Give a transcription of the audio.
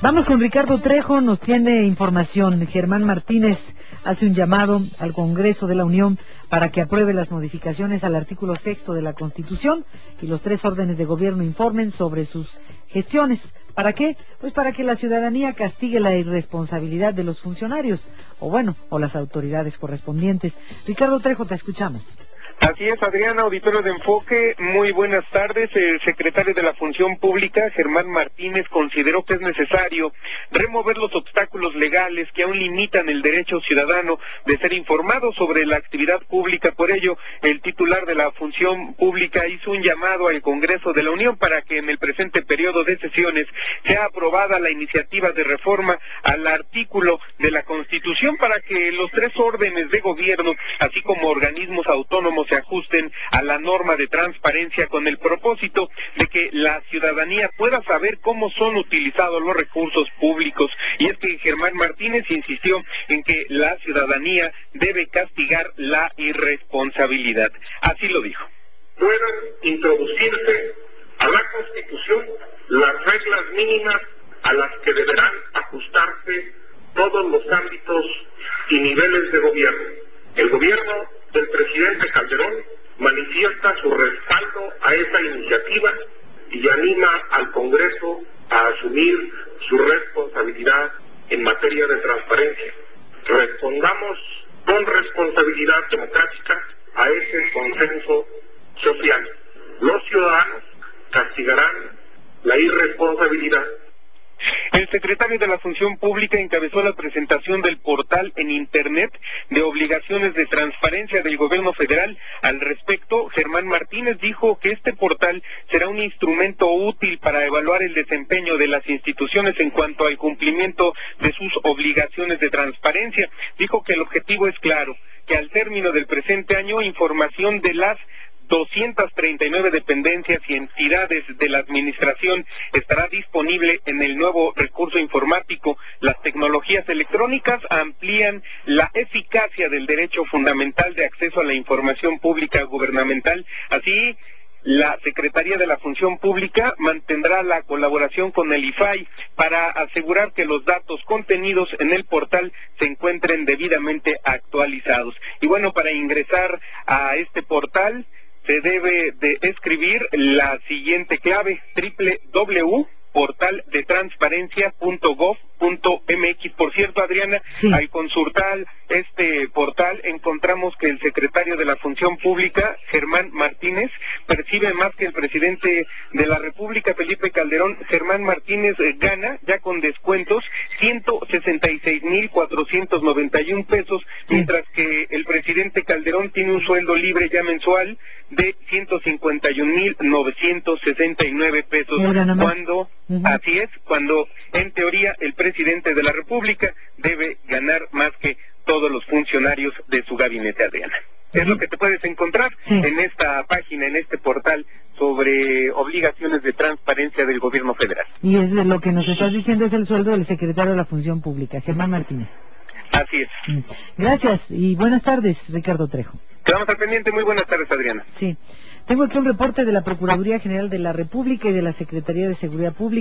Vamos con Ricardo Trejo, nos tiene información. Germán Martínez hace un llamado al Congreso de la Unión para que apruebe las modificaciones al artículo 6 de la Constitución y los 3 órdenes de gobierno informen sobre sus gestiones. ¿Para qué? Pues para que la ciudadanía castigue la irresponsabilidad de los funcionarios, o las autoridades correspondientes. Ricardo Trejo, te escuchamos. Así es, Adriana, auditorio de Enfoque, muy buenas tardes. El secretario de la Función Pública, Germán Martínez, consideró que es necesario remover los obstáculos legales que aún limitan el derecho ciudadano de ser informado sobre la actividad pública. Por ello, el titular de la Función Pública hizo un llamado al Congreso de la Unión para que en el presente periodo de sesiones sea aprobada la iniciativa de reforma al artículo de la Constitución para que los 3 órdenes de gobierno, así como organismos autónomos, se ajusten a la norma de transparencia con el propósito de que la ciudadanía pueda saber cómo son utilizados los recursos públicos. Y es que Germán Martínez insistió en que la ciudadanía debe castigar la irresponsabilidad. Así lo dijo. Puedan introducirse a la Constitución las reglas mínimas a las que deberán ajustarse todos los ámbitos y niveles de gobierno. El gobierno del presidente Calderón manifiesta su respaldo a esta iniciativa y anima al Congreso a asumir su responsabilidad en materia de transparencia. Respondamos con responsabilidad democrática a ese consenso social. Los ciudadanos castigarán la irresponsabilidad. El secretario de la Función Pública encabezó la presentación del portal en Internet de obligaciones de transparencia del gobierno federal. Al respecto, Germán Martínez dijo que este portal será un instrumento útil para evaluar el desempeño de las instituciones en cuanto al cumplimiento de sus obligaciones de transparencia. Dijo que el objetivo es claro, que al término del presente año, información de las 239 dependencias y entidades de la administración estará disponible en el nuevo recurso informático. Las tecnologías electrónicas amplían la eficacia del derecho fundamental de acceso a la información pública gubernamental. Así, la Secretaría de la Función Pública mantendrá la colaboración con el IFAI para asegurar que los datos contenidos en el portal se encuentren debidamente actualizados. Y bueno, para ingresar a este portal se debe de escribir la siguiente clave: www.portaldetransparencia.gov.mx. Por cierto, Adriana, Sí. Al consultar este portal encontramos que el secretario de la Función Pública, Germán Martínez, percibe más que el presidente de la República, Felipe Calderón. Germán Martínez gana, ya con descuentos, 166,491 pesos, Sí. mientras que el presidente Calderón tiene un sueldo libre ya mensual de 151,969 pesos. Él gana más. Cuando, así es, cuando en teoría el presidente de la República debe ganar más que todos los funcionarios de su gabinete, Adriana. Es lo que te puedes encontrar en esta página, en este portal sobre obligaciones de transparencia del gobierno federal. Y es de lo que nos estás diciendo, es el sueldo del secretario de la Función Pública, Germán Martínez. Así es. Gracias y buenas tardes, Ricardo Trejo. Quedamos al pendiente. Muy buenas tardes, Adriana. Sí. Tengo aquí un reporte de la Procuraduría General de la República y de la Secretaría de Seguridad Pública.